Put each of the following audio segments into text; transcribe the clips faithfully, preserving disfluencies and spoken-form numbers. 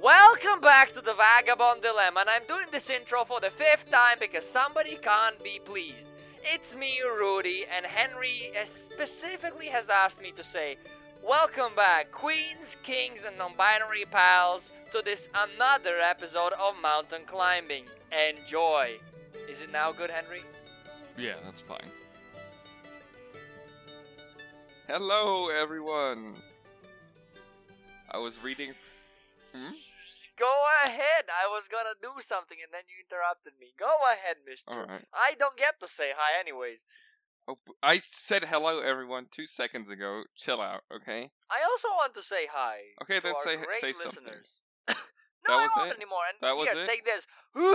Welcome back to the Vagabond Dilemma, and I'm doing this intro for the fifth time because somebody can't be pleased. It's me, Rudy, and Henry specifically has asked me to say, welcome back, queens, kings, and non-binary pals, to this another episode of mountain climbing. Enjoy. Is it now good, Henry? Yeah, that's fine. Hello, everyone. I was reading... Hmm? Go ahead. I was gonna do something and then you interrupted me. Go ahead, mister. Alright. I don't get to say hi anyways. Oh, I said hello, everyone, two seconds ago. Chill out, okay? I also want to say hi. Okay, to then our say great say something. listeners. no, That I was won't it? anymore. And That was here, it? take this.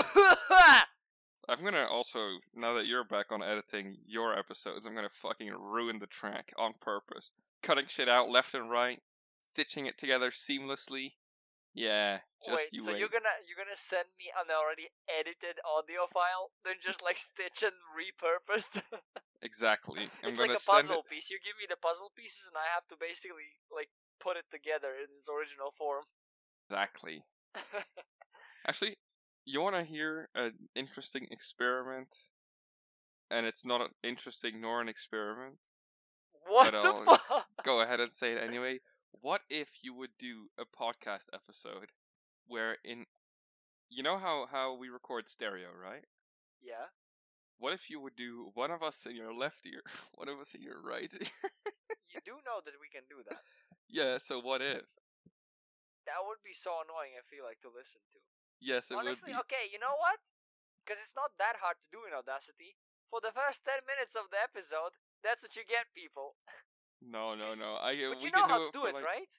I'm gonna also, now that you're back on editing your episodes, I'm gonna fucking ruin the track on purpose. Cutting shit out left and right, stitching it together seamlessly. Yeah, just wait, you so wait. you're gonna you're gonna send me an already edited audio file, then just like stitch and repurposed? Exactly. I'm it's gonna like a send puzzle it... piece. You give me the puzzle pieces, and I have to basically like put it together in its original form. Exactly. Actually, you wanna hear an interesting experiment? And it's not an interesting nor an experiment. What But the I'll fuck? go ahead and say it anyway. What if you would do a podcast episode where in... You know how, how we record stereo, right? Yeah. What if you would do one of us in your left ear, one of us in your right ear? You do know that we can do that. Yeah, so what if? That would be so annoying, I feel like, to listen to. Yes, it Honestly, would be. okay, you know what? Because it's not that hard to do in Audacity. For the first ten minutes of the episode, that's what you get, people. No, no, no. I, uh, But we you know can how do to do for it, like... right?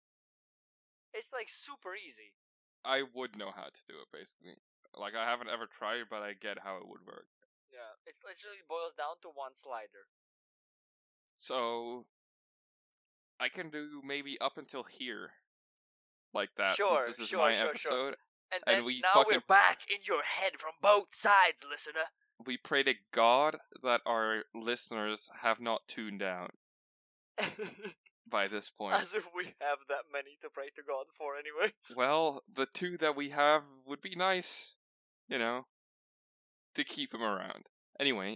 It's like super easy. I would know how to do it, basically. Like, I haven't ever tried, but I get how it would work. Yeah, it's literally boils down to one slider. So, I can do maybe up until here. Like that, Sure, since this is sure, my sure, episode. sure. And And then we now fucking- we're back in your head from both sides, listener. We pray to God that our listeners have not tuned out by this point. As if we have that many to pray to God for, anyways. Well, the two that we have would be nice, you know, to keep them around. Anyway,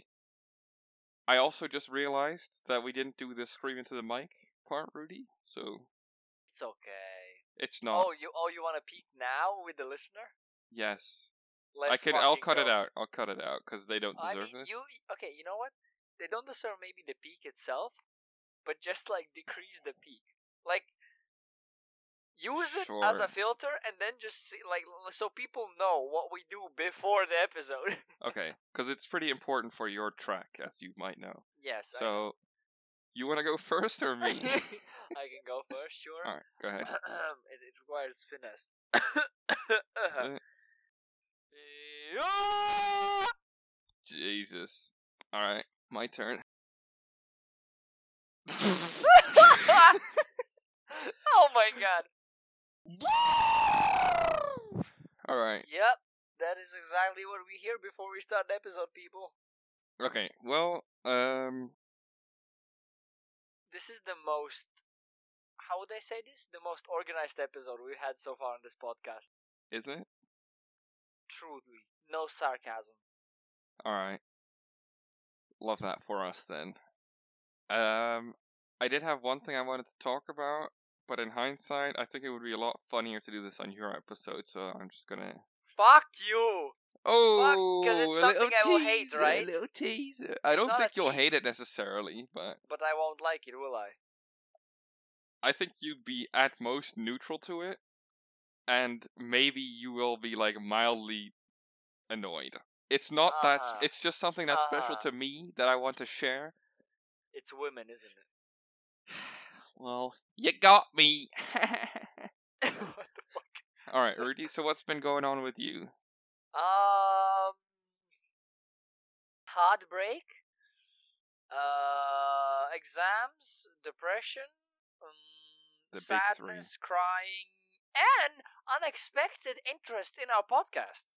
I also just realized that we didn't do the scream into the mic part, Rudy, so It's okay. it's not. Oh, you oh you want to peek now with the listener? Yes. Let's I can. I'll fucking cut go. it out. I'll cut it out, because they don't I deserve mean, this. you okay? You know what? They don't deserve maybe the peak itself, but just like decrease the peak. Like use it as a Sure. filter, and then just see, like so people know what we do before the episode. Okay, because it's pretty important for your track, as you might know. yes. So, you want to go first or I, me? I can go first. Sure. Alright, go ahead. it, it requires finesse. That's it. Yeah! Jesus. Alright, my turn. Oh my god. Alright. Yep, that is exactly what we hear before we start the episode, people. Okay, well, um, This is the most, how would I say this? The most organized episode we've had so far on this podcast. is it? Truly. No sarcasm. Alright. Love that for us then. Um, I did have one thing I wanted to talk about, but in hindsight, I think it would be a lot funnier to do this on your episode, so I'm just gonna... Fuck you! Oh, 'cause it's a something little I will hate, teaser, right? A little teaser. I It's don't not think a you'll tease. hate it necessarily, but But I won't like it, will I? I think you'd be at most neutral to it, and maybe you will be like mildly annoyed. It's not that. Uh-huh. It's just something that's special Uh-huh. to me that I want to share. It's women, isn't it? Well, you got me. What the fuck? All right, Rudy. So what's been going on with you? Um, heartbreak, uh, exams, depression, um, The big three. sadness, crying, and unexpected interest in our podcast.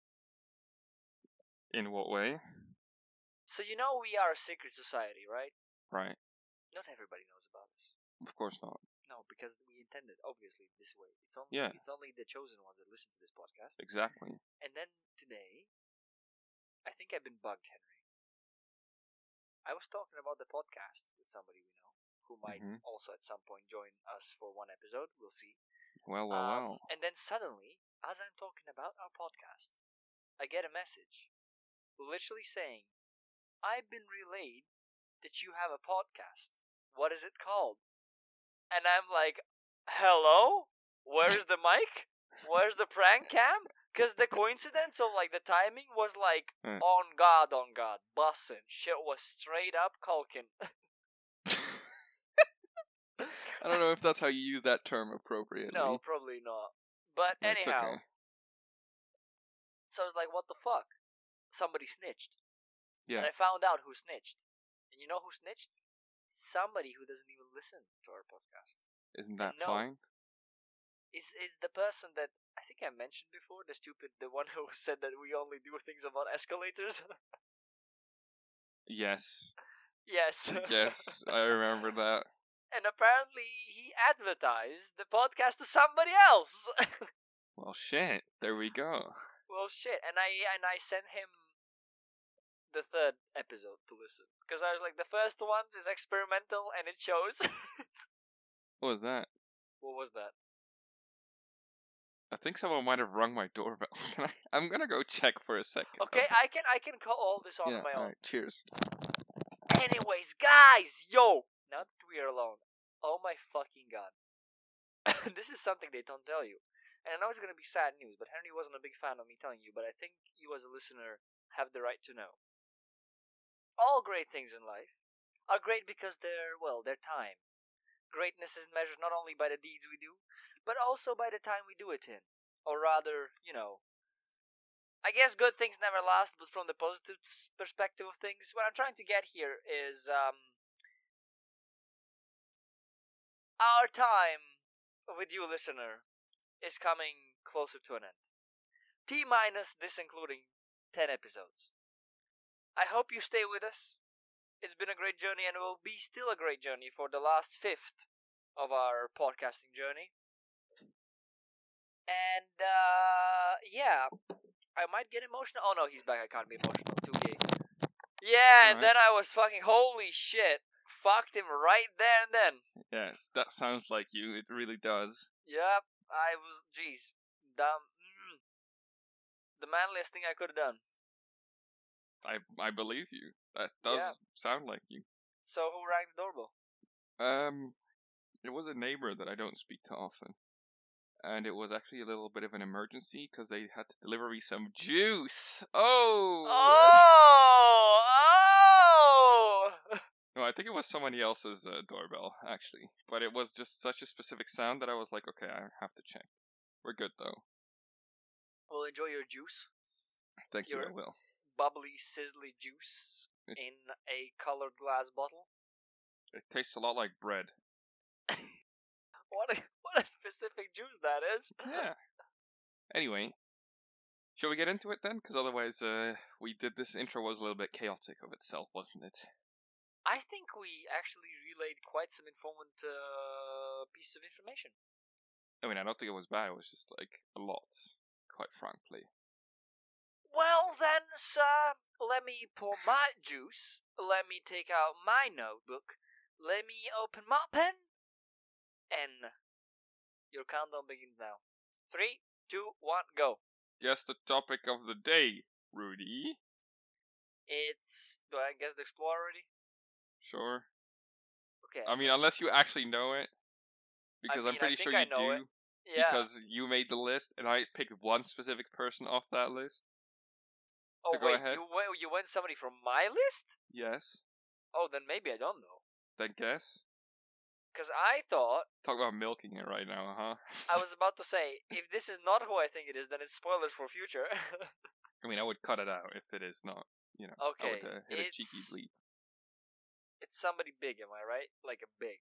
In what way? So you know we are a secret society, right? Right. Not everybody knows about us. Of course not. No, because we intended, obviously, this way. It's only Yeah. it's only the chosen ones that listen to this podcast. Exactly. And then today, I think I've been bugged, Henry. I was talking about the podcast with somebody we know, who might Mhm. also at some point join us for one episode. We'll see. Well, well, Um, well. And then suddenly, as I'm talking about our podcast, I get a message, literally saying, "I've been relayed that you have a podcast. What is it called?" And I'm like, "Hello? Where's the mic? Where's the prank cam?" Because the coincidence of like the timing was like Hmm. on God, on God, bussin'. Shit was straight up Culkin. I don't know if that's how you use that term appropriately. No, probably not. But It's anyhow, okay. so I was like, "What the fuck?" Somebody snitched. Yeah. And I found out who snitched. And you know who snitched? Somebody who doesn't even listen to our podcast. Isn't that no. fine? It's, it's the person that I think I mentioned before, the stupid, the one who said that we only do things about escalators. Yes. Yes. Yes, I remember that. And apparently he advertised the podcast to somebody else. Well, shit. There we go. Well, shit. And I and I sent him the third episode to listen. Because I was like, the first one is experimental and it shows. What was that? What was that? I think someone might have rung my doorbell. Can I, I'm gonna go check for a second. Okay, I can I can call all this on yeah, my own. alright, cheers. Anyways, guys, yo! Now that we are alone, oh my fucking god. This is something they don't tell you. And I know it's gonna be sad news, but Henry wasn't a big fan of me telling you, but I think you as a listener have the right to know. All great things in life are great because they're, well, they're time. Greatness is measured not only by the deeds we do, but also by the time we do it in. Or rather, you know, I guess good things never last, but from the positive perspective of things, what I'm trying to get here is, um, our time with you, listener, is coming closer to an end. T minus this including ten episodes. I hope you stay with us. It's been a great journey and will be still a great journey for the last fifth of our podcasting journey. And, uh, yeah, I might get emotional. Oh no, he's back. I can't be emotional. Too gay. Yeah, and Alright. then I was fucking, holy shit. Fucked him right there and then. Yes, that sounds like you. It really does. Yep, I was, jeez, dumb. Mm, the manliest thing I could have done. I I believe you. That does Yeah. sound like you. So who rang the doorbell? Um, it was a neighbor that I don't speak to often. And it was actually a little bit of an emergency because they had to deliver me some juice. Oh! Oh! Oh! No, I think it was somebody else's uh, doorbell, actually. But it was just such a specific sound that I was like, okay, I have to check. We're good, though. Well, enjoy your juice. Thank you, Your- I will. Bubbly, sizzly juice It- in a colored glass bottle. It tastes a lot like bread. What a, what a specific juice that is. Yeah. Anyway, shall we get into it then? Because otherwise, uh, we did this intro was a little bit chaotic of itself, wasn't it? I think we actually relayed quite some informant uh, pieces of information. I mean, I don't think it was bad. It was just like a lot, quite frankly. Well then, sir, let me pour my juice, let me take out my notebook, let me open my pen, and your countdown begins now. Three, two, one, go. Guess the topic of the day, Rudy. It's, do I guess the Explorer already? Sure. Okay. I mean, unless you actually know it, because mean, I'm pretty I sure think you I know do, it. Yeah. because you made the list, and I picked one specific person off that list. oh so go wait, ahead. you went, you went somebody from my list? Yes. Oh, then maybe I don't know. Then guess. Because I thought, Talk about milking it right now, huh? I was about to say, if this is not who I think it is, then it's spoilers for future. I mean, I would cut it out if it is not. You know, Okay, I would uh, hit a cheeky it's- bleep. It's somebody big, am I right? Like a big.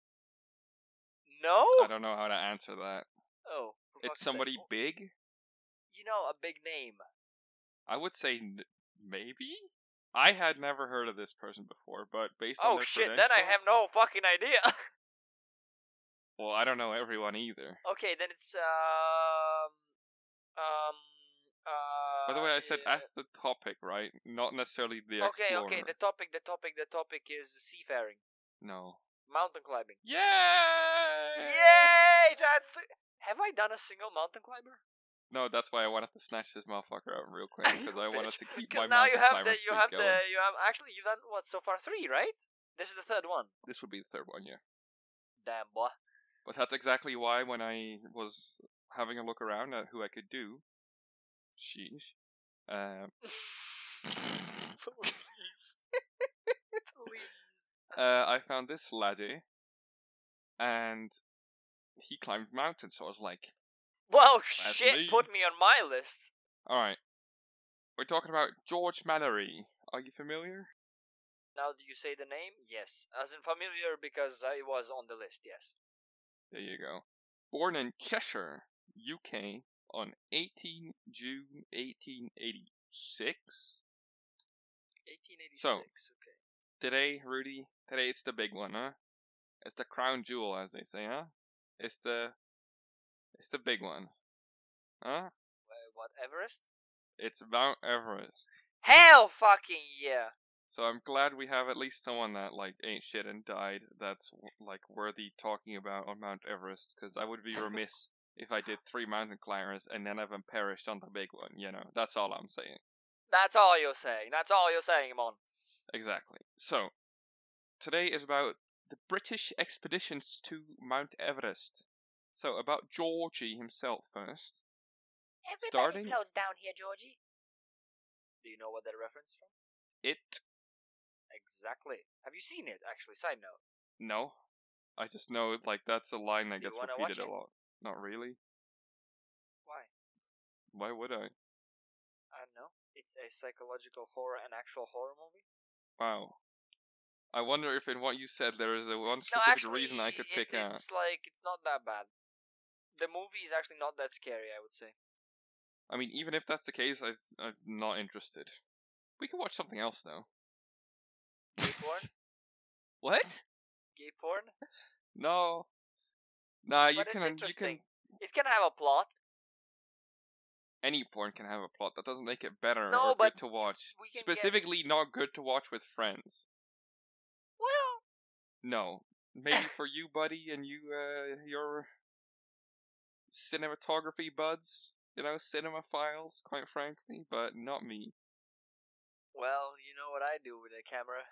No? I don't know how to answer that. Oh, for fuck's It's somebody sake. big? You know, a big name. I would say n- maybe? I had never heard of this person before, but based on Oh their shit, then I have credentials- no fucking idea. Well, I don't know everyone either. Okay, then it's um um uh. By the way, I said yeah. as the topic, right? Not necessarily the Okay, explorer. okay. The topic, the topic, the topic is seafaring, No. mountain climbing. Yay! Yay! That's the. Have I done a single mountain climber? No, that's why I wanted to snatch this motherfucker out real quick because I wanted to keep my Because now mountain you have climber the you streak have going. the you have actually you've done what so far three, right? This is the third one. This would be the third one, yeah. Damn boy. But that's exactly why when I was having a look around at who I could do, sheesh, um, Please. Please. uh, I found this laddie, and he climbed mountains. So I was like, Well, That's shit, me. put me on my list. all right, we're talking about George Mallory. Are you familiar? Now, do you say the name? Yes. As in familiar because I was on the list, yes. There you go. Born in Cheshire, U K, on eighteenth of June eighteen eighty-six. eighteen eighty-six, So, okay. Today, Rudy, today it's the big one, huh? It's the crown jewel, as they say, huh? It's the, it's the big one, huh? Uh, what, Everest? It's Mount Everest. Hell fucking yeah! So I'm glad we have at least someone that like ain't shit and died. That's like worthy talking about on Mount Everest, because I would be remiss if I did three mountain climbers and none of them perished on the big one. You know, that's all I'm saying. That's all you're saying. That's all you're saying, Mon. Exactly. So today is about the British expeditions to Mount Everest. So about Georgie himself first. Everybody Starting- floats down here, Georgie. Do you know what that reference is from? It. Exactly. Have you seen it, actually? Side note. No. I just know like that's a line that Do you gets wanna repeated watch a it? lot. Not really. Why? Why would I? I don't know. It's a psychological horror and actual horror movie. Wow. I wonder if in what you said there is a one No, specific actually, reason I could it, pick out. it's like, it's not that bad. The movie is actually not that scary, I would say. I mean, even if that's the case, I, I'm not interested. We can watch something else though. Gay porn? What? Gay porn? No. Nah, you But it's can. You interesting. can. It can have a plot. Any porn can have a plot. That doesn't make it better No, or but good to watch. we can get- Specifically, not good to watch with friends. Well, No. Maybe for you, buddy, and you, uh, your cinematography buds. You know, cinema files, quite frankly, but not me. well, you know what I do with a camera.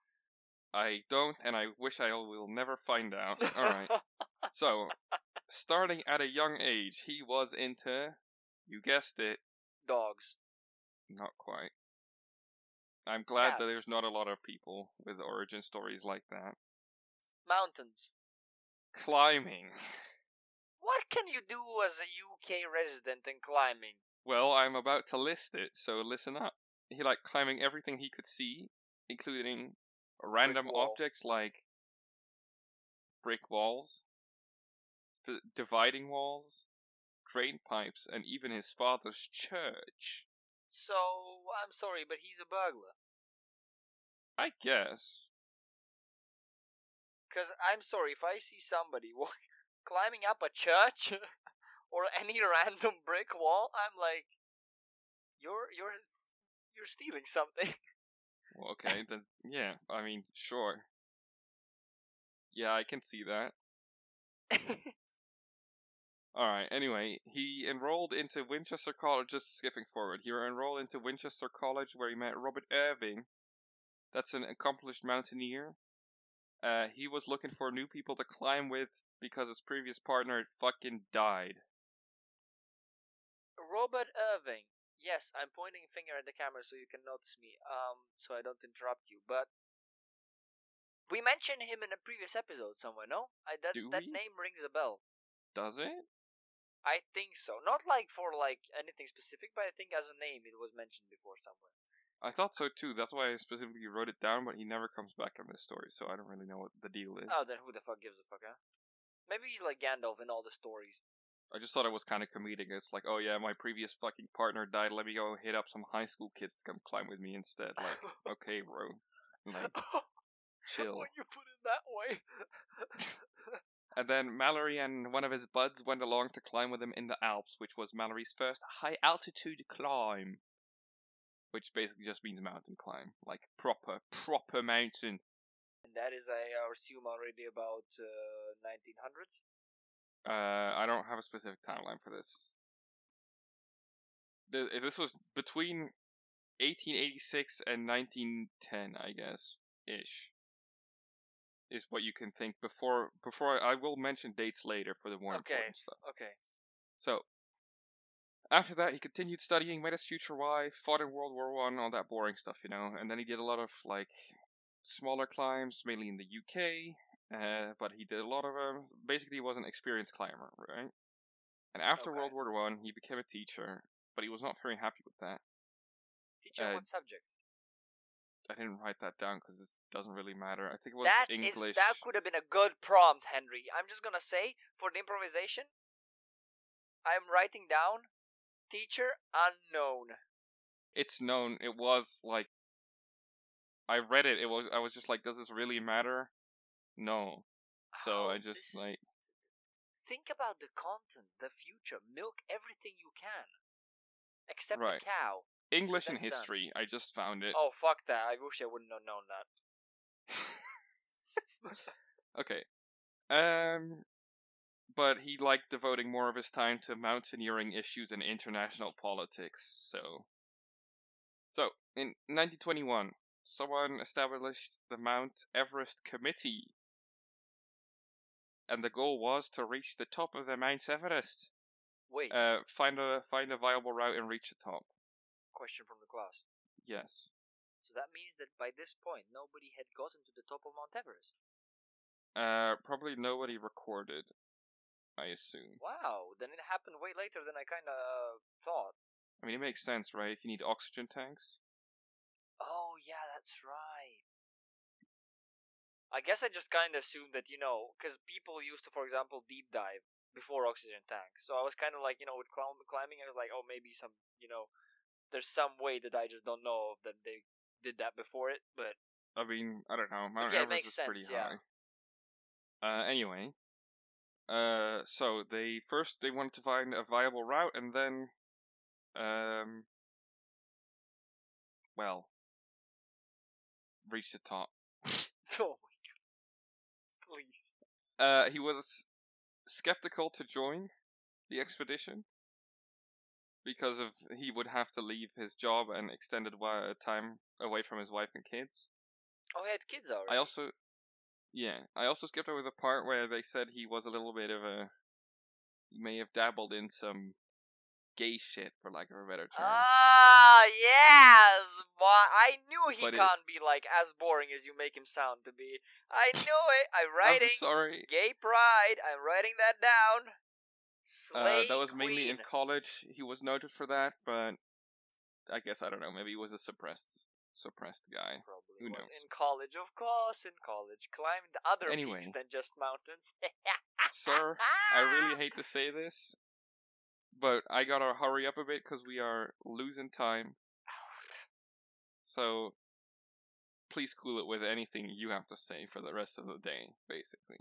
I don't, and I wish I will never find out. Alright. So, starting at a young age, he was into, you guessed it, Dogs. not quite. I'm glad that Cats. there's not a lot of people with origin stories like that. Mountains. Climbing. What can you do as a U K resident in climbing? Well, I'm about to list it, so listen up. He liked climbing everything he could see, including random wall. objects like brick walls, d- dividing walls, drain pipes, and even his father's church. So, I'm sorry, but he's a burglar. I guess. Because I'm sorry, if I see somebody walk, climbing up a church or any random brick wall, I'm like, you're you're you're stealing something. Well, okay, then, yeah, I mean, sure. Yeah, I can see that. Alright, anyway, he enrolled into Winchester College, just skipping forward. He enrolled into Winchester College where he met Robert Irving. That's an accomplished mountaineer. Uh, he was looking for new people to climb with because his previous partner had fucking died. Robert Irving. Yes, I'm pointing a finger at the camera so you can notice me, um, so I don't interrupt you, but we mentioned him in a previous episode somewhere, no? I, that, Do that we? name rings a bell. Does it? I think so. Not like for like anything specific, but I think as a name it was mentioned before somewhere. I thought so too, that's why I specifically wrote it down, but he never comes back in this story, so I don't really know what the deal is. Oh, then who the fuck gives a fuck, huh? Maybe he's like Gandalf in all the stories. I just thought it was kind of comedic. It's like, oh yeah, my previous fucking partner died. Let me go hit up some high school kids to come climb with me instead. Like, okay, bro. Like, chill. When you put it that way. And then Mallory and one of his buds went along to climb with him in the Alps, which was Mallory's first high-altitude climb. Which basically just means mountain climb. Like, proper, proper mountain. And that is, I assume, already about uh, nineteen hundreds? Uh, I don't have a specific timeline for this. The, this was between eighteen eighty-six and nineteen ten, I guess, ish. Is what you can think before. Before I, I will mention dates later for the more Okay, important stuff. okay. So, after that, he continued studying, met his future wife, fought in World War One, all that boring stuff, you know. And then he did a lot of like smaller climbs, mainly in the U K. Uh, but he did a lot of them. Basically, he was an experienced climber, right? And after Okay. World War One, he became a teacher, but he was not very happy with that. Teacher, Uh, what subject? I didn't write that down because it doesn't really matter. I think it was That English. is that could have been a good prompt, Henry. I'm just gonna say for the improvisation, I'm writing down teacher unknown. It's known. It was like I read it. It was. I was just like, does this really matter? No. So How I just this- like. think about the content, the future. Milk everything you can, except Right. the cow. English and that's done. history. I just found it. Oh fuck that! I wish I wouldn't have known that. Okay. Um, but he liked devoting more of his time to mountaineering issues and international politics. So, so in nineteen twenty-one, someone established the Mount Everest Committee, and the goal was to reach the top of the Mount Everest. Wait, Uh, find a find a viable route and reach the top. question from the class. Yes. So that means that by this point, nobody had gotten to the top of Mount Everest. Uh, probably nobody recorded, I assume. Wow, then it happened way later than I kind of thought. I mean, it makes sense, right? If you need oxygen tanks. Oh, yeah, that's right. I guess I just kind of assumed that, you know, because people used to, for example, deep dive before oxygen tanks. So I was kind of like, you know, with climb- climbing, I was like, oh, maybe some, you know, there's some way that I just don't know of that they did that before it, but I mean, I don't know. Mount yeah, it Everest makes is pretty sense, yeah. high. Uh, anyway, uh, so they first they wanted to find a viable route, and then, um, well, reach the top. Oh my god. Please. Uh, he was skeptical to join the expedition because of he would have to leave his job and extended wi- time away from his wife and kids. Oh, he had kids already. I also, yeah, I also skipped over the part where they said he was a little bit of a, he may have dabbled in some gay shit, for lack of a better term. Ah, yes! But I knew he But it- can't be like as boring as you make him sound to be. I knew it. I'm writing I'm sorry. gay pride. I'm writing that down. Slay Uh, that was queen. mainly in college. He was noted for that, but I guess I don't know. Maybe he was a suppressed, suppressed guy. Probably Who was knows? in college, of course. In college, climbed other Anyway. peaks than just mountains. Sir, I really hate to say this, but I gotta hurry up a bit because we are losing time. So, please cool it with anything you have to say for the rest of the day, basically.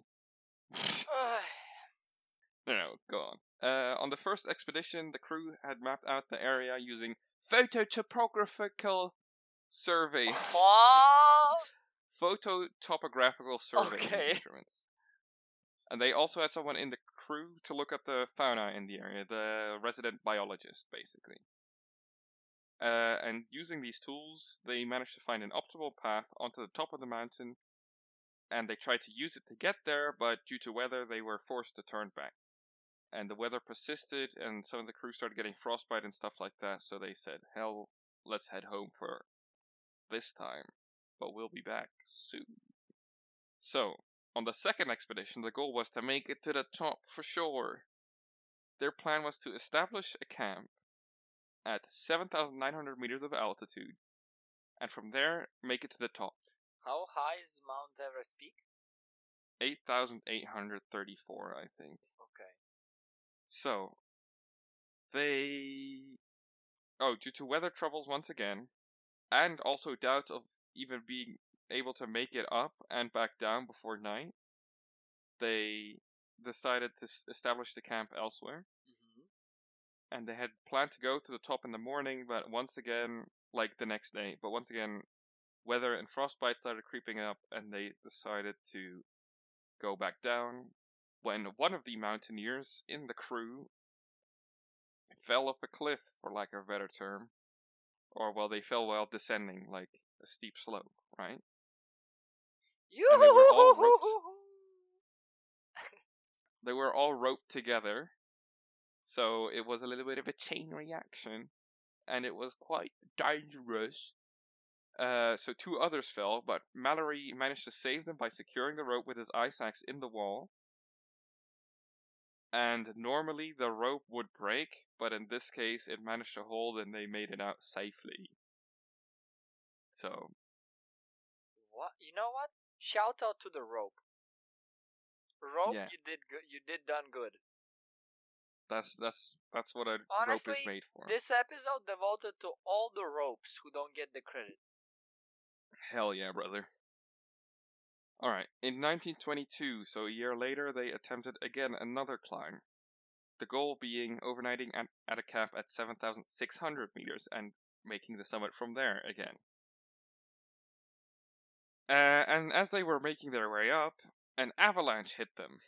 No, no, go on. Uh, on the first expedition, the crew had mapped out the area using phototopographical survey, Oh, phototopographical survey Okay. instruments. And they also had someone in the crew to look at the fauna in the area, the resident biologist, basically. Uh, and using these tools, they managed to find an optimal path onto the top of the mountain, and they tried to use it to get there, but due to weather, they were forced to turn back. And the weather persisted, and some of the crew started getting frostbite and stuff like that, so they said, hell, let's head home for this time, but we'll be back soon. So, on the second expedition, the goal was to make it to the top for sure. Their plan was to establish a camp at seven thousand nine hundred meters of altitude, and from there, make it to the top. how high is Mount Everest peak? eight thousand eight hundred thirty-four, I think. Okay. So, they... Oh, due to weather troubles once again, and also doubts of even being able to make it up and back down before night, they decided to s- establish the camp elsewhere. Mm-hmm. And they had planned to go to the top in the morning, but once again, like the next day, but once again, weather and frostbite started creeping up, and they decided to go back down when one of the mountaineers in the crew fell off a cliff, for lack of a better term. Or, well, they fell while descending, like a steep slope, right? And they were all roped. They were all roped together, so it was a little bit of a chain reaction, and it was quite dangerous. Uh, so two others fell, but Mallory managed to save them by securing the rope with his ice axe in the wall. And normally the rope would break, but in this case it managed to hold and they made it out safely. So, What? You know what? Shout out to the rope. Rope, yeah. you did good. You did done good. That's that's that's what a Honestly, rope is made for. This episode devoted to all the ropes who don't get the credit. Hell yeah, brother. Alright, in nineteen twenty-two, so a year later, they attempted again another climb. The goal being overnighting at, at a camp at seven thousand six hundred meters and making the summit from there again. Uh, and as they were making their way up, an avalanche hit them.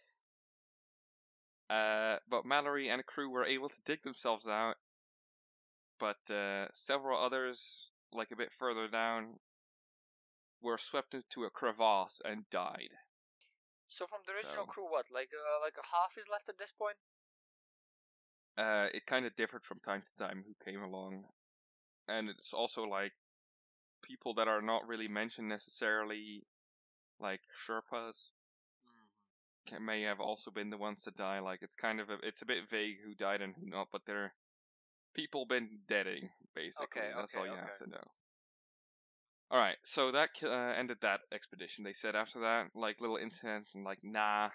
Uh, but Mallory and crew were able to dig themselves out, but uh, several others, like a bit further down, were swept into a crevasse and died. So from the original So- crew, what? Like, uh, like a half is left at this point? Uh, it kind of differed from time to time who came along, and it's also like people that are not really mentioned necessarily, like Sherpas, Mm-hmm. can, may have also been the ones to die. Like it's kind of a, it's a bit vague who died and who not, but they're people been deading basically. Okay, That's okay, all you okay. have to know. All right, so that uh, ended that expedition. They said after that, like little incident, and like nah,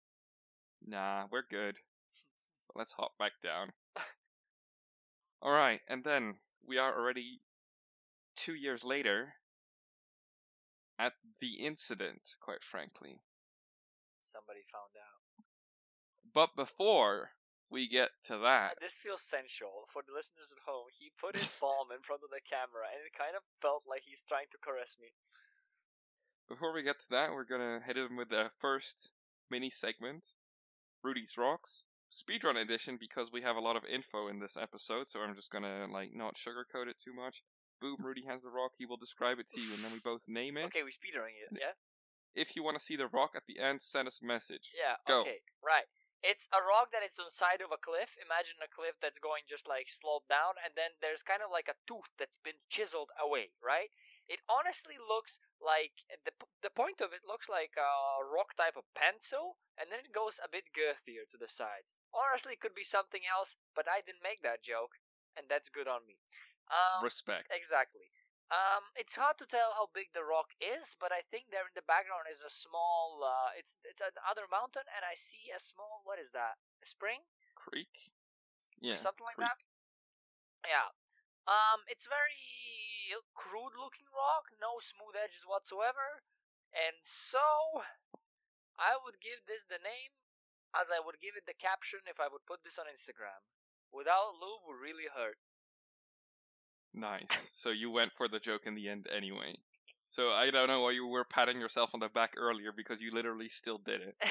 nah, we're good. Let's hop back down. All right, and then we are already two years later at the incident, quite frankly. Somebody found out. But before we get to that, This feels sensual. For the listeners at home, he put his palm in front of the camera, and it kind of felt like he's trying to caress me. before we get to that, we're gonna hit him with the first mini segment, Rudy's Rocks. Speedrun edition, because we have a lot of info in this episode, so I'm just gonna like not sugarcoat it too much. Boom, Rudy has the rock, he will describe it to you, and then we both name it. Okay, we speedrunning it, yeah? If you want to see the rock at the end, send us a message. Yeah, Go. okay, right. It's a rock that is on the side of a cliff. Imagine a cliff that's going just like sloped down, and then there's kind of like a tooth that's been chiseled away, right? It honestly looks like the the point of it looks like a rock type of pencil, and then it goes a bit girthier to the sides. Honestly, it could be something else, but I didn't make that joke, and that's good on me. Um, Respect. Exactly. Um, it's hard to tell how big the rock is, but I think there in the background is a small. Uh, it's it's another mountain, and I see a small. What is that? A spring? Creek? Yeah. Something like creek. that. Yeah. Um, it's very crude looking rock, no smooth edges whatsoever, and so I would give this the name as I would give it the caption if I would put this on Instagram. Without lube would really hurt. Nice. So you went for the joke in the end anyway. So I don't know why you were patting yourself on the back earlier, because you literally still did it.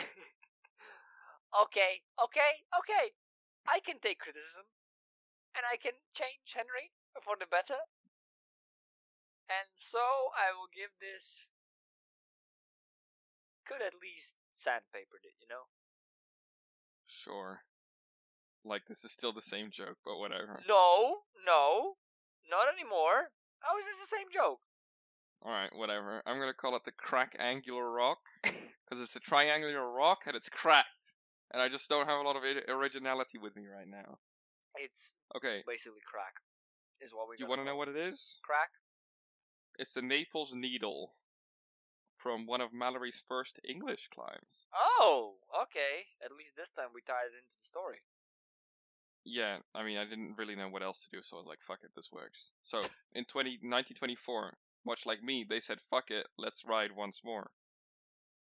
Okay, okay, okay. I can take criticism. And I can change Henry for the better. And so I will give this. Could at least sandpapered it, you know? Sure. Like, this is still the same joke, but whatever. No, no, not anymore. How is this the same joke? Alright, whatever. I'm gonna call it the crack angular rock, because it's a triangular rock and it's cracked. And I just don't have a lot of originality with me right now. It's Okay, basically crack, is what we you want to know what it is? Crack? It's the Naples Needle from one of Mallory's first English climbs. Oh, okay. At least this time we tied it into the story. Yeah, I mean, I didn't really know what else to do, so I was like, fuck it, this works. So, in twenty, nineteen twenty-four, much like me, they said, fuck it, let's ride once more.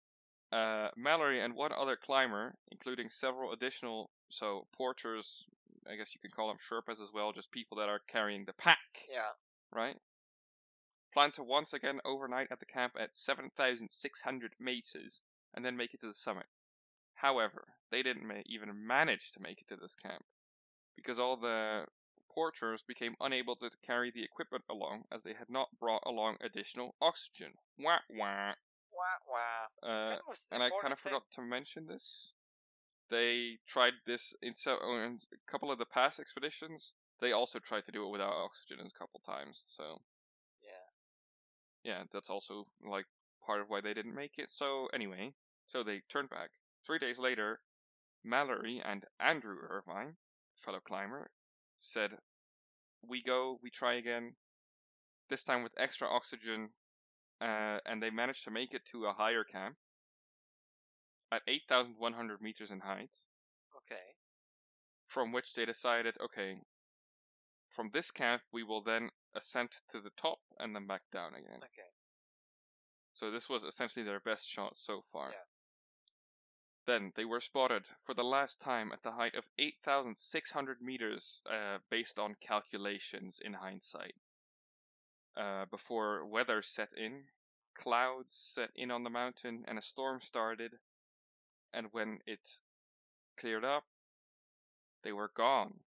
Uh, Mallory and one other climber, including several additional, so porters, I guess you can call them Sherpas as well, just people that are carrying the pack, Yeah. right? Plan to once again overnight at the camp at seven thousand six hundred meters and then make it to the summit. However, they didn't ma- even manage to make it to this camp because all the porters became unable to carry the equipment along as they had not brought along additional oxygen. Wah wah. Wah wah. Uh, Kind of a and I kind important of thing. forgot to mention this. They tried this in so in a couple of the past expeditions. They also tried to do it without oxygen a couple times. So Yeah. yeah, that's also like part of why they didn't make it. So anyway, so they turned back. Three days later, Mallory and Andrew Irvine, fellow climber, said, "We go, we try again. This time with extra oxygen." Uh, and they managed to make it to a higher camp at eight thousand one hundred meters in height, Okay. from which they decided, okay, from this camp we will then ascend to the top and then back down again. Okay. So this was essentially their best shot so far. Yeah. Then they were spotted for the last time at the height of eight thousand six hundred meters, uh, based on calculations in hindsight. Uh, before weather set in, clouds set in on the mountain, and a storm started. And when it cleared up, they were gone.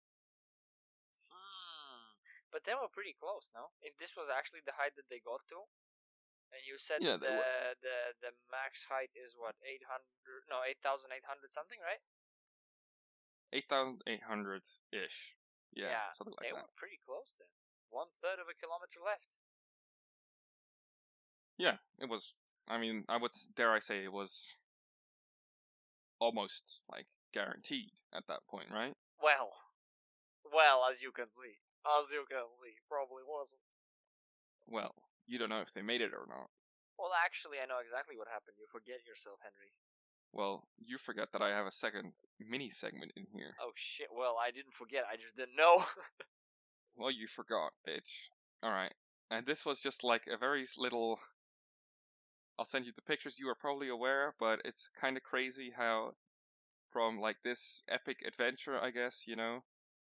Hmm. But they were pretty close, no? If this was actually the height that they got to, and you said Yeah, that they the, were- the the max height is what, eight hundred? No, eight thousand eight hundred something, right? eight thousand eight hundred ish. Yeah, Yeah, something like they that. were pretty close then. One third of a kilometer left. Yeah, it was. I mean, I would s- dare I say it was almost like guaranteed at that point, right? Well, well, as you can see, as you can see, probably wasn't. Well, you don't know if they made it or not. Well, actually, I know exactly what happened. You forget yourself, Henry. Well, you forget that I have a second mini segment in here. Oh shit. Well, I didn't forget. I just didn't know. Well, you forgot, bitch. Alright. And this was just like a very s- little. I'll send you the pictures, you are probably aware, but it's kind of crazy how, from like this epic adventure, I guess, you know,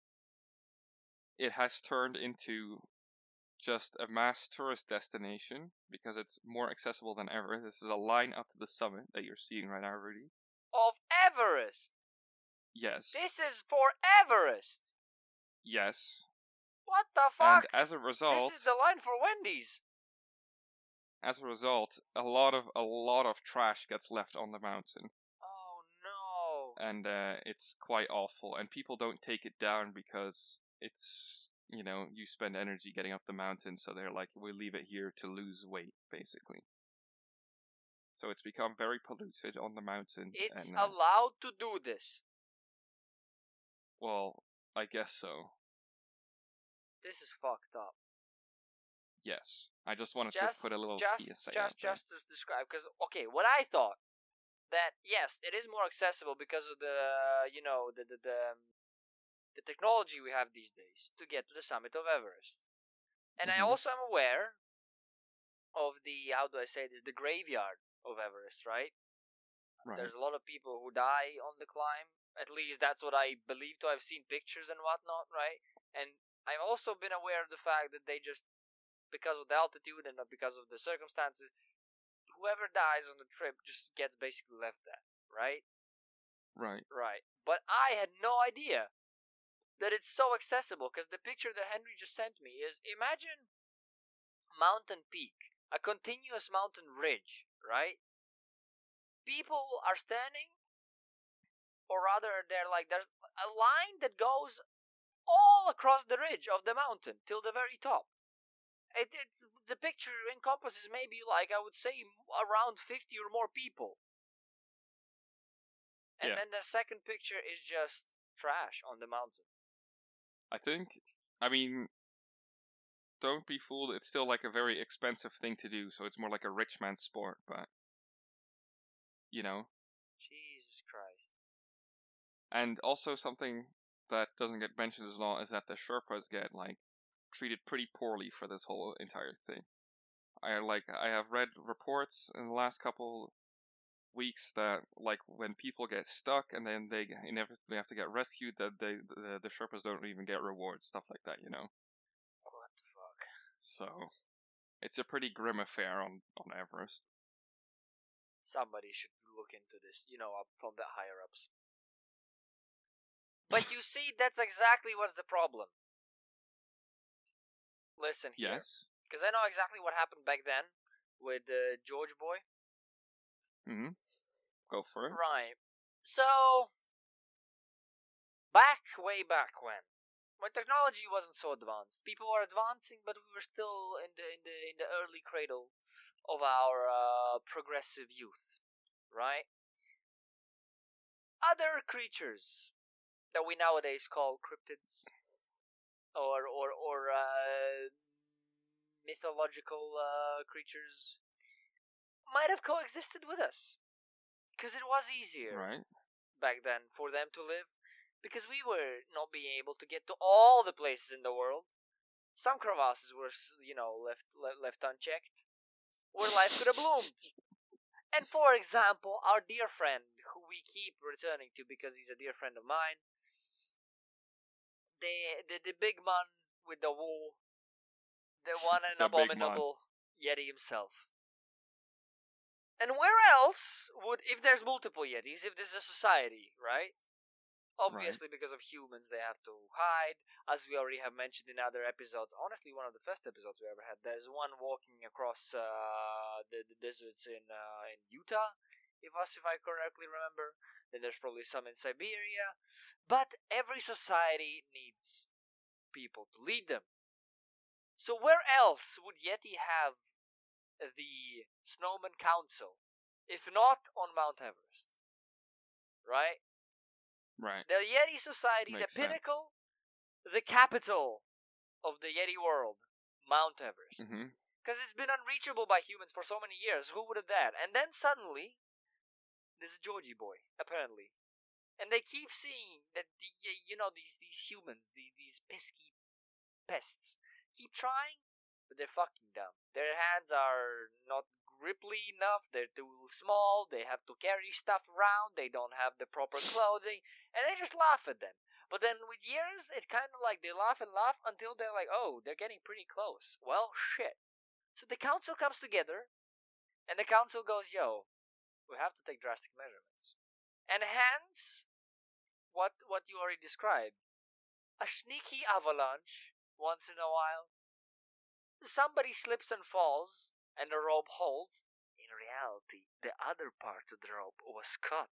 it has turned into just a mass tourist destination because it's more accessible than ever. This is a line up to the summit that you're seeing right now, Rudy. Of Everest. Yes. This is for Everest. Yes. What the fuck? And as a result, This is the line for Wendy's. as a result, a lot of a lot of trash gets left on the mountain, Oh no. and uh, it's quite awful. And people don't take it down because it's, you know, you spend energy getting up the mountain, so they're like, we leave it here to lose weight, basically. So it's become very polluted on the mountain. It's and, uh, allowed to do this. well, I guess so. This is fucked up. Yes, I just wanted Just, to put a little just, P S A out just, there. just to describe, because okay, what I thought that yes, it is more accessible because of the, you know, the the the, um, the technology we have these days to get to the summit of Everest, and I Mhm. also am aware of the, how do I say this, the graveyard of Everest, right? Right. There's a lot of people who die on the climb. At least that's what I believe to. I've seen pictures and whatnot, right? And I've also been aware of the fact that they just, because of the altitude and because of the circumstances, whoever dies on the trip just gets basically left there, right? Right. Right. But I had no idea that it's so accessible, because the picture that Henry just sent me is, imagine mountain peak, a continuous mountain ridge, right? People are standing, or rather they're like, there's a line that goes all across the ridge of the mountain till the very top. It, it's, the picture encompasses maybe, like, I would say around fifty or more people. And Yeah. then the second picture is just trash on the mountain. I think, I mean, don't be fooled, it's still like a very expensive thing to do, so it's more like a rich man's sport, but, you know. Jesus Christ. And also something that doesn't get mentioned as lot is that the Sherpas get, like, treated pretty poorly for this whole entire thing. I like I have read reports in the last couple weeks that, like, when people get stuck and then they inevitably have to get rescued, that they the, the Sherpas don't even get rewards, stuff like that, you know. What the fuck? So it's a pretty grim affair on on Everest. Somebody should look into this, you know, up from the higher ups. But you see, that's exactly what's the problem. Listen here. Yes. Because I know exactly what happened back then with uh, George Boy. Mm-hmm. Go for it. Right. So, back, way back when, when technology wasn't so advanced, people were advancing, but we were still in the in the in the early cradle of our uh, progressive youth, right? Other creatures that we nowadays call cryptids, or or or uh, mythological uh, creatures, might have coexisted with us, because it was easier Right. back then for them to live, because we were not being able to get to all the places in the world. Some crevasses were, you know, left le- left unchecked, where life could have bloomed. And for example, our dear friend, who we keep returning to because he's a dear friend of mine, the the, the big man with the wool, the one and The big abominable Yeti himself. And where else would, if there's multiple Yetis, if there's a society, right? Obviously, right. Because of humans, they have to hide, as we already have mentioned in other episodes. Honestly, one of the first episodes we ever had. There's one walking across uh, the, the deserts in uh, in Utah, if us if I correctly remember. Then there's probably some in Siberia. But every society needs people to lead them. So where else would Yeti have the Snowman Council, if not on Mount Everest? Right? Right. The Yeti Society, Makes the pinnacle, sense. The capital of the Yeti world, Mount Everest. Because mm-hmm. it's been unreachable by humans for so many years. Who would have that? And then suddenly, there's a Georgie boy, apparently. And they keep seeing that, the, you know, these these humans, the, these pesky pests, keep trying, but they're fucking dumb. Their hands are not gripply enough, they're too small, they have to carry stuff around, they don't have the proper clothing, and they just laugh at them. But then with years, it's kind of like they laugh and laugh until they're like, oh, they're getting pretty close. Well, shit. So the council comes together, and the council goes, yo, we have to take drastic measurements. And hence, what, what you already described, a sneaky avalanche once in a while. Somebody slips and falls, and the rope holds. In reality, the other part of the rope was cut.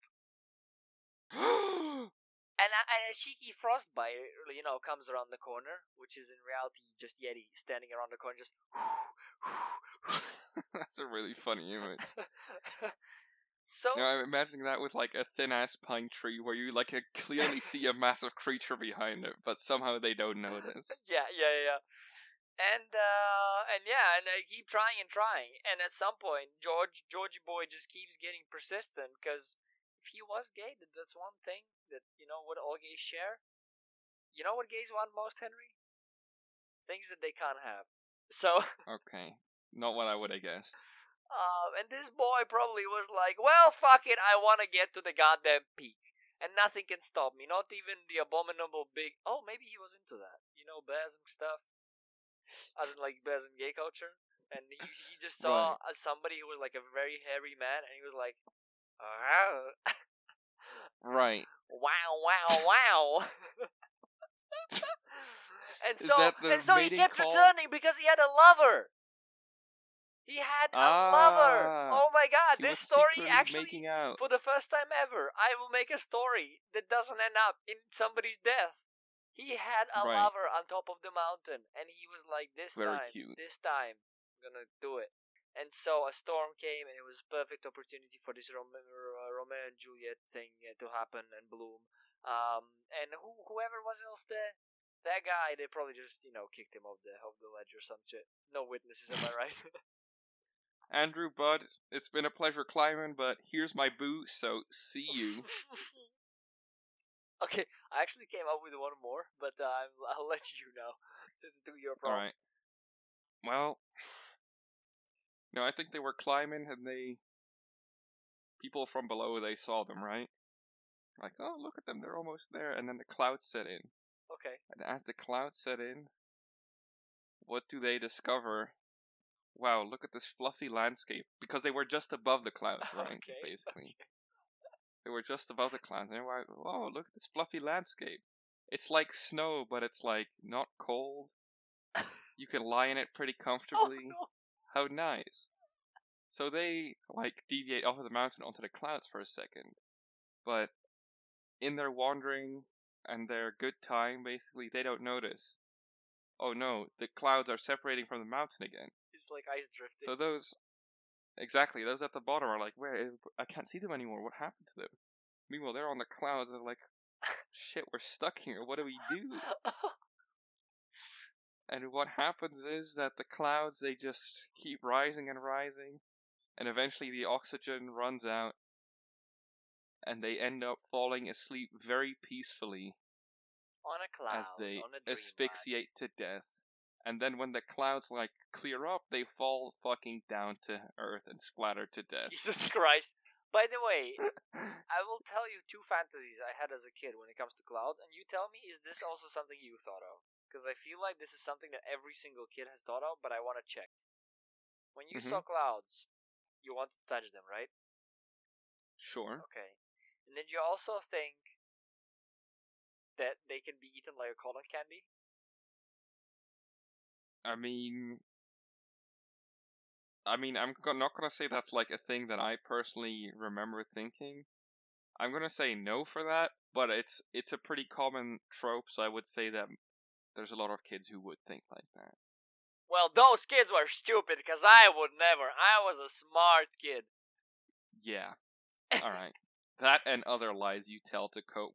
and, a, and a cheeky frostbite, you know, comes around the corner, which is in reality just Yeti standing around the corner, just... That's a really funny image. So, you know, I'm imagining that with, like, a thin-ass pine tree where you, like, clearly see a massive creature behind it, but somehow they don't notice. Yeah, yeah, yeah. And, uh, and yeah, and I keep trying and trying, and at some point, George, Georgie boy just keeps getting persistent, because if he was gay, that's one thing that, you know, what all gays share. You know what gays want most, Henry? Things that they can't have. So... Okay. Not what I would have guessed. Uh, and this boy probably was like, well, fuck it, I want to get to the goddamn peak. And nothing can stop me, not even the abominable big... Oh, maybe he was into that. You know, bears and stuff. As in, like, bears and gay culture. And he he just saw right. somebody who was, like, a very hairy man, and he was like, oh. Right. Wow, wow, wow. and so, and so he kept call? returning because he had a lover. He had a ah, lover. Oh my god, this story actually, for the first time ever, I will make a story that doesn't end up in somebody's death. He had a right. lover on top of the mountain, and he was like, this Very time, cute. this time, I'm gonna do it. And so a storm came, and it was a perfect opportunity for this Rome- Romeo and Juliet thing to happen and bloom. Um, and who, whoever was else there, that guy, they probably just, you know, kicked him off the, off the ledge or some shit. No witnesses, am I right? Andrew, bud, it's been a pleasure climbing, but here's my boot, so see you. Okay, I actually came up with one more, but uh, I'll let you know to do your problem. Alright. Well, no, I think they were climbing and they people from below, they saw them, right? Like, oh, look at them, they're almost there. And then the clouds set in. Okay. And as the clouds set in, what do they discover? Wow, look at this fluffy landscape. Because they were just above the clouds, right? Okay, Basically. okay. They were just above the clouds. And they were like, oh, look at this fluffy landscape. It's like snow, but it's like not cold. You can lie in it pretty comfortably. Oh, no. How nice. So they, like, deviate off of the mountain onto the clouds for a second. But in their wandering and their good time, basically, they don't notice. Oh no, the clouds are separating from the mountain again. It's like ice drifting. So those, exactly, those at the bottom are like, where, I can't see them anymore, what happened to them? Meanwhile, they're on the clouds, they're like, shit, we're stuck here, what do we do? And what happens is that the clouds, they just keep rising and rising, and eventually the oxygen runs out, and they end up falling asleep very peacefully on a cloud, as they on a dream asphyxiate to death. And then when the clouds, like, clear up, they fall fucking down to earth and splatter to death. Jesus Christ. By the way, I will tell you two fantasies I had as a kid when it comes to clouds, and you tell me, is this also something you thought of? Because I feel like this is something that every single kid has thought of, but I want to check. When you Mm-hmm. saw clouds, you want to touch them, right? Sure. Okay. And did you also think that they can be eaten like a cotton candy? I mean... I mean, I'm go- not gonna say that's, like, a thing that I personally remember thinking. I'm gonna say no for that, but it's it's a pretty common trope, so I would say that there's a lot of kids who would think like that. Well, those kids were stupid, because I would never. I was a smart kid. Yeah. Alright. That and other lies you tell to cope.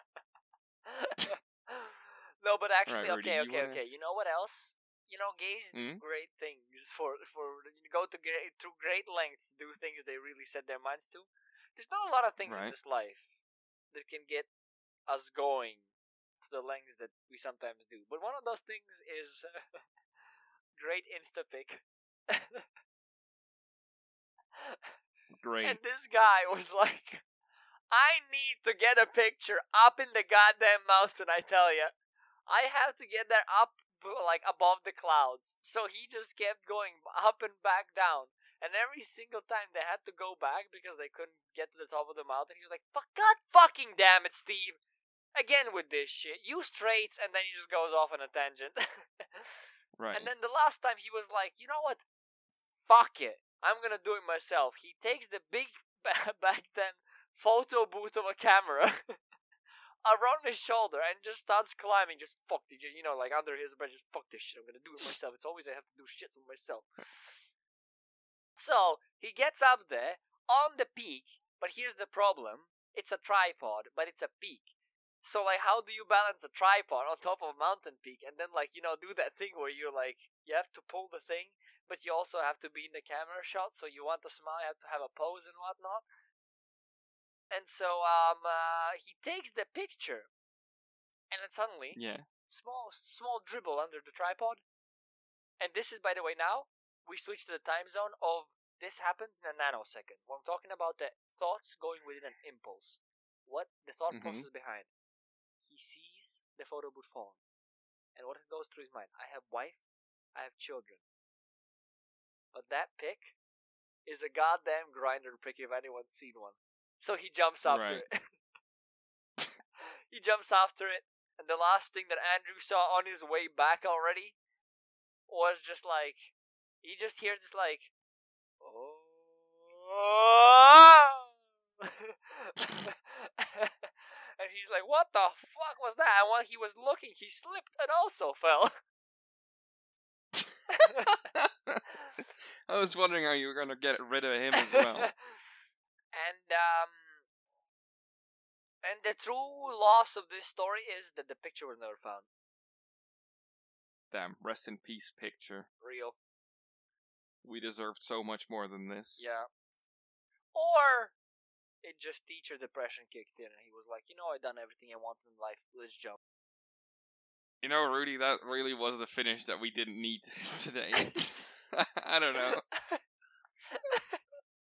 No, but actually, Right, Rudy, okay, you okay, wanna- okay. You know what else? You know, gays do Mm? great things for for you go to great through great lengths to do things they really set their minds to. There's not a lot of things in Right. this life that can get us going to the lengths that we sometimes do. But one of those things is uh, great Instapic. Great. And this guy was like, I need to get a picture up in the goddamn mountain, I tell ya. I have to get there up, like, above the clouds. So he just kept going up and back down. And every single time they had to go back because they couldn't get to the top of the mountain, he was like, fuck, God fucking damn it, Steve. Again with this shit. You straights, and then he just goes off on a tangent. Right. And then the last time he was like, you know what? Fuck it. I'm gonna do it myself. He takes the big, back then, photo booth of a camera around his shoulder and just starts climbing. Just fuck this shit, you know, like under his breath. Just fuck this shit. I'm gonna do it myself. It's always I have to do shit with myself. So he gets up there on the peak, but here's the problem: it's a tripod, but it's a peak. So like, how do you balance a tripod on top of a mountain peak and then like you know do that thing where you're like you have to pull the thing, but you also have to be in the camera shot. So you want to smile, you have to have a pose and whatnot. And so um uh, he takes the picture, and then suddenly Yeah. small small dribble under the tripod. And this is, by the way, now we switch to the time zone of this happens in a nanosecond. When I'm talking about the thoughts going within an impulse, what the thought Mhm. process behind. He sees the photo booth phone, and what goes through his mind: I have wife, I have children. But that pic is a goddamn grinder pic if anyone's seen one. So he jumps after Right. it. He jumps after it, and the last thing that Andrew saw on his way back already was just like, he just hears this like, oh. And he's like, what the fuck was that? And while he was looking, he slipped and also fell. I was wondering how you were gonna get rid of him as well. And um and the true loss of this story is that the picture was never found. Damn, rest in peace picture. Real. We deserved so much more than this. Yeah. Or it just teacher depression kicked in and he was like, you know, I've done everything I wanted in life, let's jump. You know, Rudy, that really was the finish that we didn't need today. I don't know.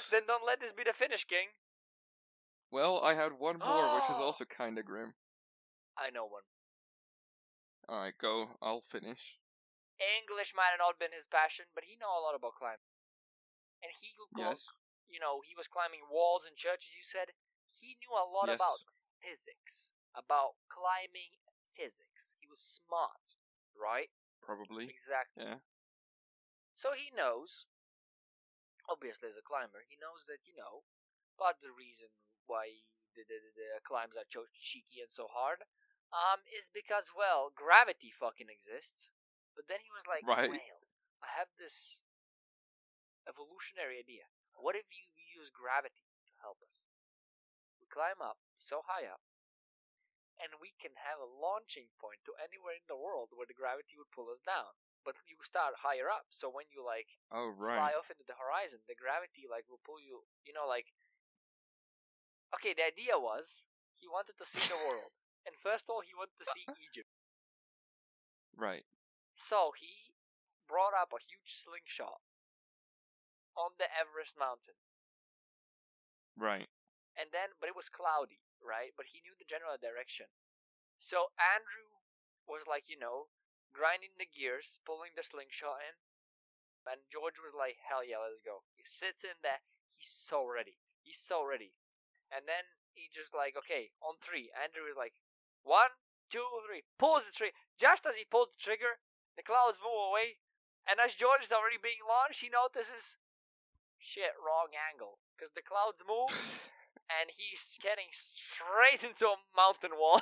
Then don't let this be the finish, King. Well, I had one more, which is also kind of grim. I know one. Alright, go. I'll finish. English might have not been his passion, but he know a lot about climbing. And he, Yes. you know, he was climbing walls and churches, you said. He knew a lot Yes. about physics, about climbing physics. He was smart, right? Probably. Exactly. Yeah. So he knows, obviously as a climber, he knows that, you know, part of the reason why the, the, the, the climbs are so cheeky and so hard um, is because, well, gravity fucking exists. But then he was like, Right. well, I have this evolutionary idea. What if you use gravity to help us? We climb up so high up, and we can have a launching point to anywhere in the world where the gravity would pull us down. But you start higher up, so when you like Oh, right. fly off into the horizon, the gravity like will pull you. You know, like okay. The idea was he wanted to see the world, and first of all, he wanted to see Egypt. Right. So he brought up a huge slingshot on the Everest mountain. Right. And then, but it was cloudy, right? But he knew the general direction. So Andrew was like, you know, grinding the gears, pulling the slingshot in. And George was like, hell yeah, let's go. He sits in there. He's so ready. He's so ready. And then he just like, okay, on three. Andrew is like, one, two, three. Pulls the trigger. Just as he pulls the trigger, the clouds move away. And as George is already being launched, he notices, shit, wrong angle. Because the clouds move. And he's getting straight into a mountain wall.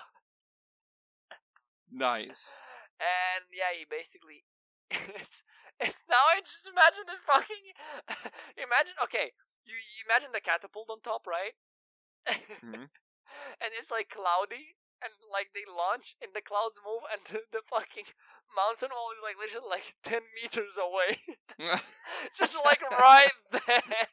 Nice. And yeah, he basically it's it's now I just imagine this fucking imagine okay, you, you imagine the catapult on top, right? Mm-hmm. And it's like cloudy and like they launch and the clouds move and the, the fucking mountain wall is like literally like ten meters away. Just like right there.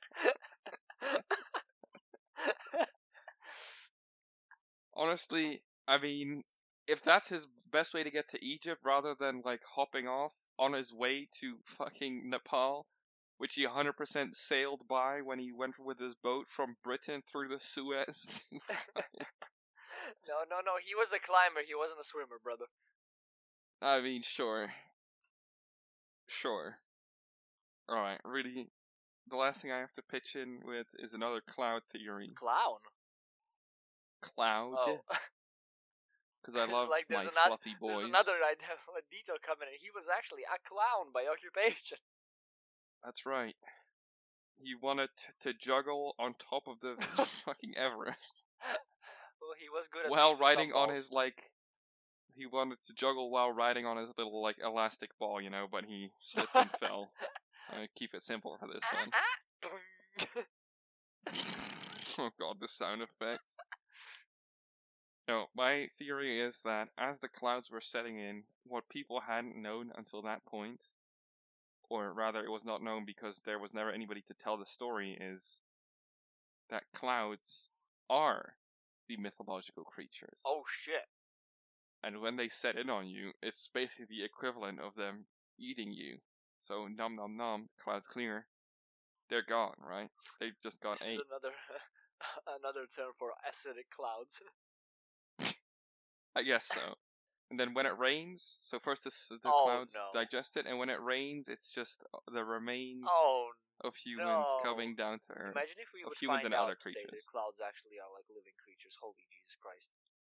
Honestly, I mean, if that's his best way to get to Egypt rather than like hopping off on his way to fucking Nepal, which he one hundred percent sailed by when he went with his boat from Britain through the Suez. No, no, no, he was a climber, he wasn't a swimmer, brother. I mean, sure. Sure. Alright, really, the last thing I have to pitch in with is another cloud theory. Clown? Cloud? Oh. Because I It's love like my there's another- fluffy boys. There's another idea, a detail coming in. He was actually a clown by occupation. That's right. He wanted to juggle on top of the fucking Everest. Well, he was good at While least with riding some on balls. his, like... He wanted to juggle while riding on his little, like, elastic ball, you know, but he slipped and fell. Uh, keep it simple for this one. Ah, ah. Oh god, the sound effects. No, my theory is that as the clouds were setting in, what people hadn't known until that point, or rather it was not known because there was never anybody to tell the story, is that clouds are the mythological creatures. Oh shit. And when they set in on you, it's basically the equivalent of them eating you. So, nom nom nom, clouds clear. They're gone, right? They've just got This ate. is another another term for acidic clouds. I guess so. And then when it rains, so first the, s- the Oh, clouds no. digest it, and when it rains, it's just the remains Oh, of humans no. coming down to Earth. imagine if we of would humans find and out other today that creatures. clouds actually are like living creatures. Holy Jesus Christ.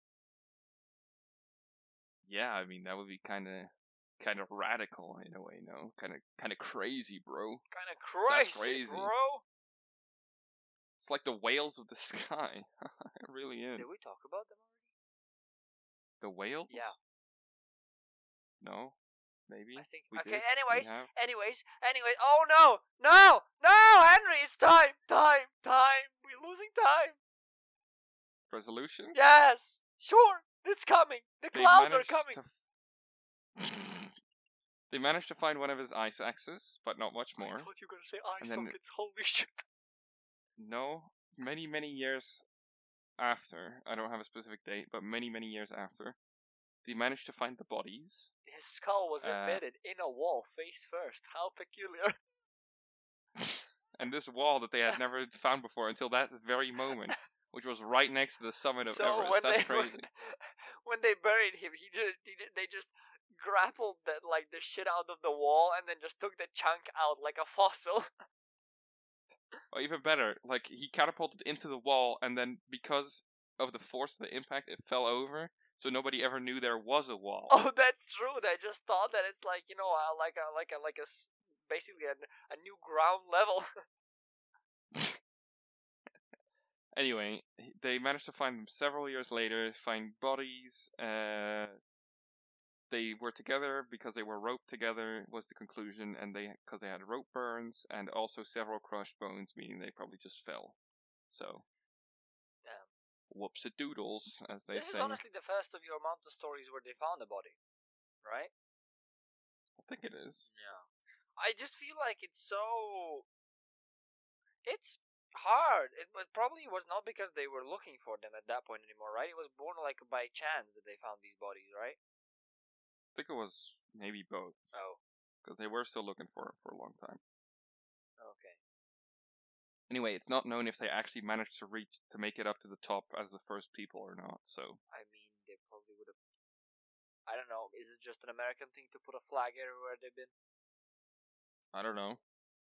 Yeah, I mean that would be kind of, kind of radical in a way, no? Kind of, kind of crazy, bro. Kind of crazy, crazy. bro. It's like the whales of the sky. It really is. Did we talk about them already? The whales? Yeah. No, maybe. I think. we Okay. did. Anyways, We have. anyways, anyways. Oh no, no, no, Henry! It's time, time, time. We're losing time. Resolution. Yes, sure. It's coming. The They clouds are managed coming. to f- They managed to find one of his ice axes, but not much I more. thought you were gonna say eye And then- sockets. Holy shit. No, many, many years after, I don't have a specific date, but many, many years after, they managed to find the bodies. His skull was Uh, embedded in a wall, face first. How peculiar. and this wall that they had never found before until that very moment, which was right next to the summit of so Everest. when That's they, crazy. When, when they buried him, he just he, they just grappled that like the shit out of the wall and then just took the chunk out like a fossil. Or even better, like he catapulted into the wall, and then because of the force of the impact, it fell over, so nobody ever knew there was a wall. Oh, that's true. They just thought that it's like, you know, uh, like a like a like a s- basically a, a new ground level. Anyway, they managed to find them several years later, find bodies. Uh, they were together because they were roped together, was the conclusion, and they because they had rope burns and also several crushed bones, meaning they probably just fell. So, Damn. whoops-a-doodles, as they This say. is honestly the first of your mountain stories where they found a body, right? I think it is. Yeah. I just feel like it's so. It's hard. It, it probably was not because they were looking for them at that point anymore, right? It was more like by chance that they found these bodies, right? I think it was maybe both. Oh. Because they were still looking for it for a long time. Okay. Anyway, it's not known if they actually managed to reach to make it up to the top as the first people or not. So I mean, they probably would have. I don't know. Is it just an American thing to put a flag everywhere they've been? I don't know.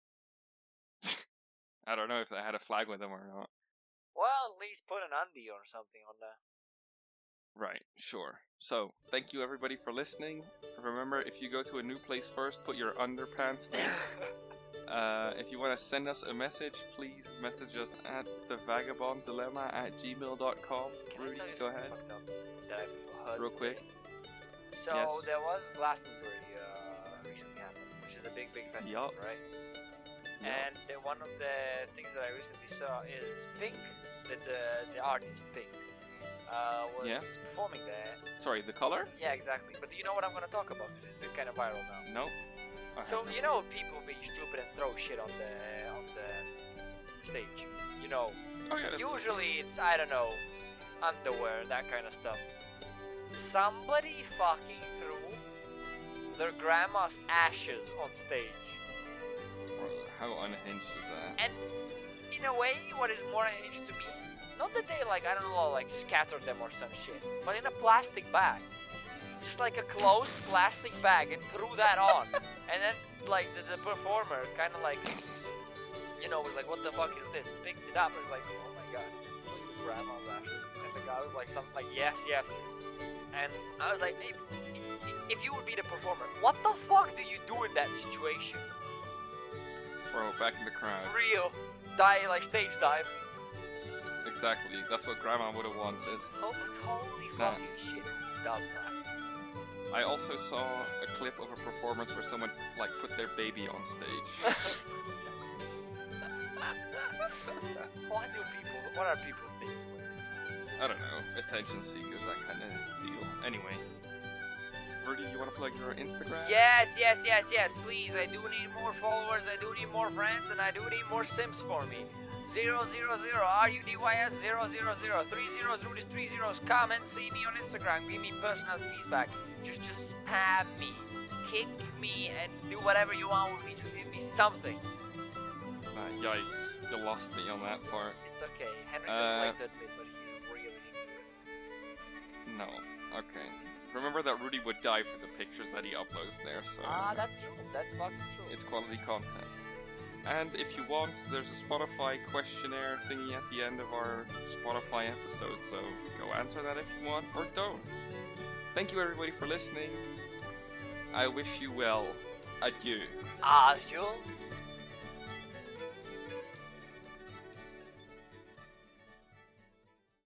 I don't know if they had a flag with them or not. Well, at least put an undie or something on there. Right, sure. So, thank you everybody for listening. Remember, if you go to a new place first, put your underpants there. uh, if you want to send us a message, please message us at the vagabond dilemma at gmail dot com. Can Rudy, I tell you go something ahead. fucked up that I've heard Real today? quick. So Yes. there was Glastonbury uh, recently happened, which is a big, big festival, Yup. right? Yup. And the, one of the things that I recently saw is Pink, the the, the artist Pink, uh, was Yeah. performing there. Sorry, the color? Yeah, exactly. But do you know what I'm gonna talk about? Because it's been kind of viral now. No. I So haven't. you know, people be stupid and throw shit on the on the stage. You know, Oh yeah, that's... usually it's I don't know, underwear, that kind of stuff. Somebody fucking threw their grandma's ashes on stage. How unhinged is that? And in a way, what is more unhinged to me, not that they like, I don't know, like scattered them or some shit, but in a plastic bag. Just like a closed plastic bag and threw that on. And then like the, the performer kind of like, you know, was like, what the fuck is this? Picked it up and was like, oh my god, it's like grandma's ashes. And the guy was like something like, yes, yes. And I was like, if, if you would be the performer, what the fuck do you do in that situation? Throw it back in the crowd. Real die, like stage dive. Exactly. That's what Grandma would have wanted. Oh, but holy Nah. fucking shit, who does that? I also saw a clip of a performance where someone like put their baby on stage. What do people, what are people thinking? I don't know. Attention seekers, that kind of deal. Anyway. Rudy, you want to plug your Instagram? Yes, yes, yes, yes, please, I do need more followers, I do need more friends, and I do need more sims for me. Zero zero zero R U D Y S zero zero zero three zeros Rudy's three zeros. Come and see me on Instagram. Give me personal feedback. Just just spam me, kick me, and do whatever you want with me. Just give me something. Ah, yikes. You lost me on that part. It's okay. Henry doesn't Uh, like to admit, but he's really into it. No. Okay. Remember that Rudy would die for the pictures that he uploads there, so... Ah, that's true. That's fucking true. It's quality content. And if you want, there's a Spotify questionnaire thingy at the end of our Spotify episode, so go answer that if you want, or don't. Thank you everybody for listening. I wish you well. Adieu. Adieu.